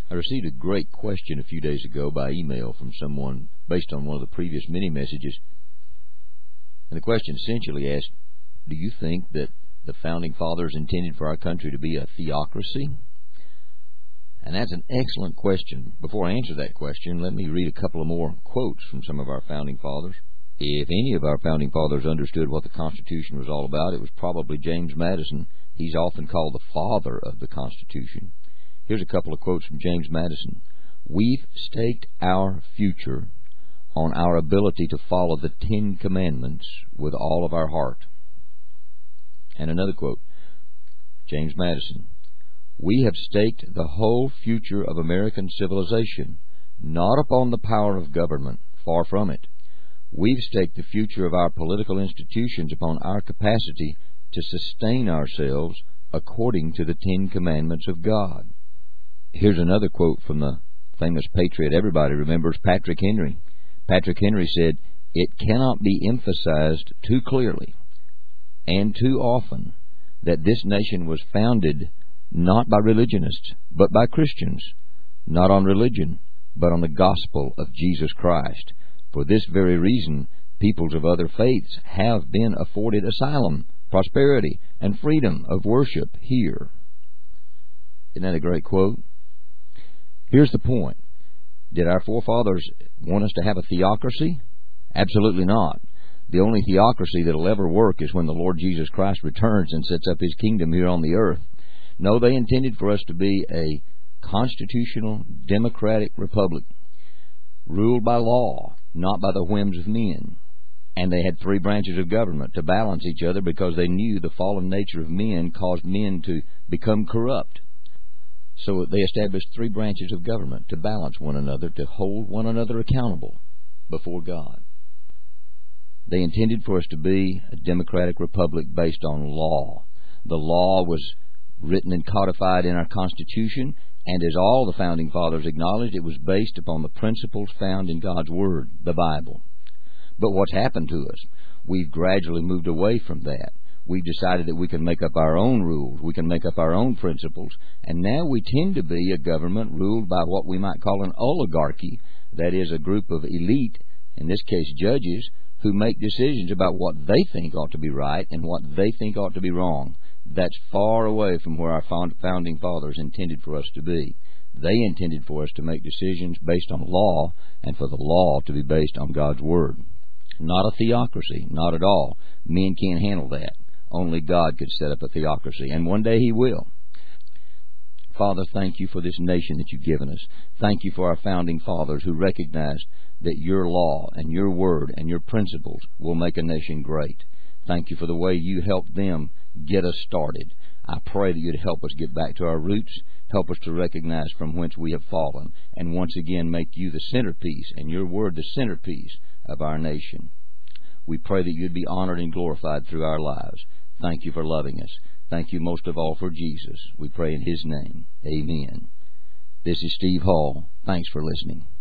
I received a great question a few days ago by email from someone based on one of the previous mini messages. And the question essentially asked, do you think that the Founding Fathers intended for our country to be a theocracy? And that's an excellent question. Before I answer that question, let me read a couple of more quotes from some of our Founding Fathers. If any of our Founding Fathers understood what the Constitution was all about, it was probably James Madison. He's often called the father of the Constitution. Here's a couple of quotes from James Madison. We've staked our future on our ability to follow the 10 Commandments with all of our heart. And another quote, James Madison. We have staked the whole future of American civilization, not upon the power of government, far from it. We've staked the future of our political institutions upon our capacity to sustain ourselves according to the 10 Commandments of God. Here's another quote from the famous patriot everybody remembers, Patrick Henry. Patrick Henry said, "It cannot be emphasized too clearly and too often that this nation was founded not by religionists, but by Christians, not on religion, but on the gospel of Jesus Christ. For this very reason, peoples of other faiths have been afforded asylum, prosperity, and freedom of worship here." Isn't that a great quote? Here's the point. Did our forefathers want us to have a theocracy? Absolutely not. The only theocracy that'll ever work is when the Lord Jesus Christ returns and sets up His kingdom here on the earth. No, they intended for us to be a constitutional, democratic republic, ruled by law, not by the whims of men. And they had 3 branches of government to balance each other because they knew the fallen nature of men caused men to become corrupt. So they established 3 branches of government to balance one another, to hold one another accountable before God. They intended for us to be a democratic republic based on law. The law was written and codified in our Constitution, and as all the Founding Fathers acknowledged, it was based upon the principles found in God's Word, the Bible. But what's happened to us? We've gradually moved away from that. We've decided that we can make up our own rules, we can make up our own principles, and now we tend to be a government ruled by what we might call an oligarchy, that is, a group of elite, in this case judges, who make decisions about what they think ought to be right and what they think ought to be wrong. That's far away from where our Founding Fathers intended for us to be. They intended for us to make decisions based on law, and for the law to be based on God's Word. Not a theocracy, not at all. Men can't handle that. Only God could set up a theocracy, and one day He will. Father, thank You for this nation that You've given us. Thank You for our Founding Fathers who recognized that Your law and Your Word and Your principles will make a nation great. Thank You for the way You helped them get us started. I pray that You'd help us get back to our roots, help us to recognize from whence we have fallen, and once again make You the centerpiece and Your Word the centerpiece of our nation. We pray that You'd be honored and glorified through our lives. Thank You for loving us. Thank You most of all for Jesus. We pray in His name. Amen. This is Steve Hall. Thanks for listening.